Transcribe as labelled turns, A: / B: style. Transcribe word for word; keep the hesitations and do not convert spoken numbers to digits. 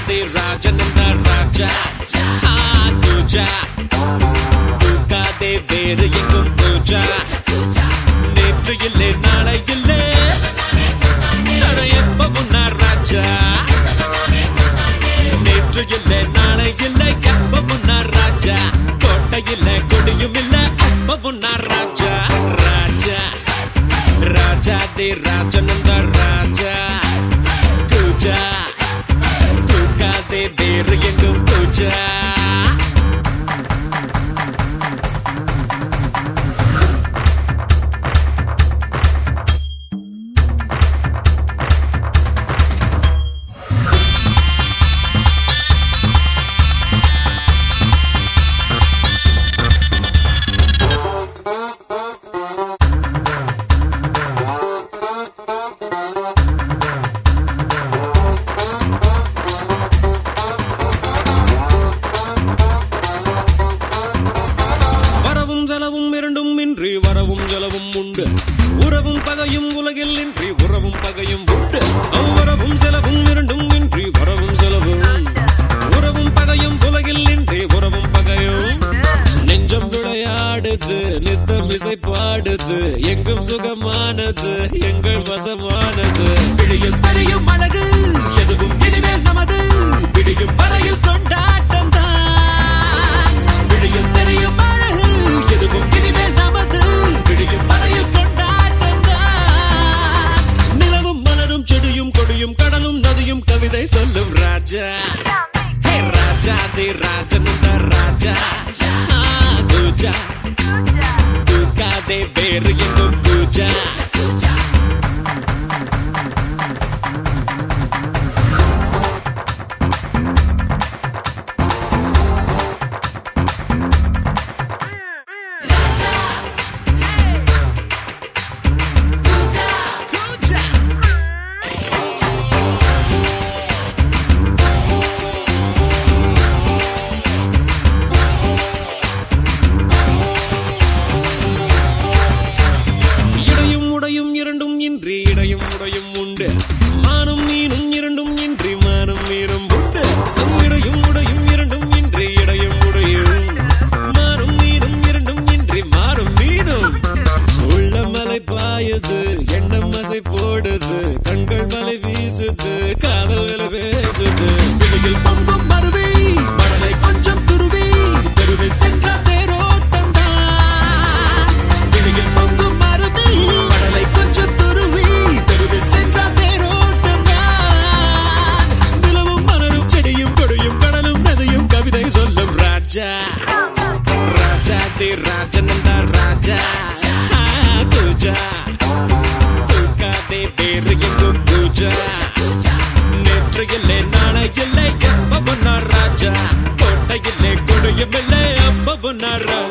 A: ராஜாதி ராஜனந்த ராஜா கூஜா தூக்காதே வேறு எங்கும் பூஜா நேற்று இல்லை நாளை இல்லை எப்பவும் நான் ராஜா நேற்று இல்லை நாளை இல்லை எப்பவும் நான் ராஜா கோட்டை இல்லை கொடியும் இல்லை அப்பவும் நான் ராஜா ராஜா ராஜாதி ராஜனந்த ராஜா கூஜா தூக்காதே வேறு எங்கும் பூஜா வரவும் செலவும் உண்டு உறவும் பகையும் உலகில் இன்றி உறவும் பகையும் உண்டு உறவும் செலவும் இரண்டும் இன்றி வரவும் செலவும் உறவும் பகையும் உலகில் இன்றி உறவும் பகையும் நெஞ்சம் விளையாடுது நித்தம் இசை பாடுது எங்கும் சுகமானது எங்கள் வசமானது விழியில் தெரியும் அழகு எதுவும் இனிமேல் நமது விடியும் வரையில் கொண்டாட்டம் தான் விழியில் தெரியும் அழகு எதுவும் இனிமேல் நமது விடியும் வரையில் கொண்டாட்டம் தான் நிலவும் மலரும் செடியும் கொடியும் கடலும் நதியும் கவிதை சொல்லும் ராஜா ஹே ராஜாதி ராஜனந்த ராஜா கூஜா தூக்காதே வேறு எங்கும் கூஜா இடையும் உடையும் உண்டு மானம் மீனும் இரண்டும் இன்றி மானம் மீனும் உண்டு இடையும் உடையும் இரண்டும் இன்றி இடையும் உடையும் மானம் மீனும் இரண்டும் இன்றி மாறும் மீனும் உள்ள மலை பாயுது எண்ணம் மசை போடுது கண்கள் மலை வீசுது காதல் விலை பேசுது விழியில் பொங்கும் மருவி மழலை கொஞ்சம் துருவி தெருவில் சென்ற தேரோட்டம் தான் விழியில் பொங்கும் மருவி மழலை கொஞ்சம் துருவி சென்ற தேரோட்டம் தான் நிலவும் மலரும் செடியும் கொடியும் கடலும் நதியும் கவிதை சொல்லும் ராஜா ராஜாதி ராஜனந்த ராஜா கூஜா தூக்காதே வேறு எங்கும் பூஜா நேற்று இல்லை நாளை இல்லை எப்பவும் நான் ராஜா கோட்டை இல்லை கொடியும் இல்லை அப்பவும் நான் ராஜா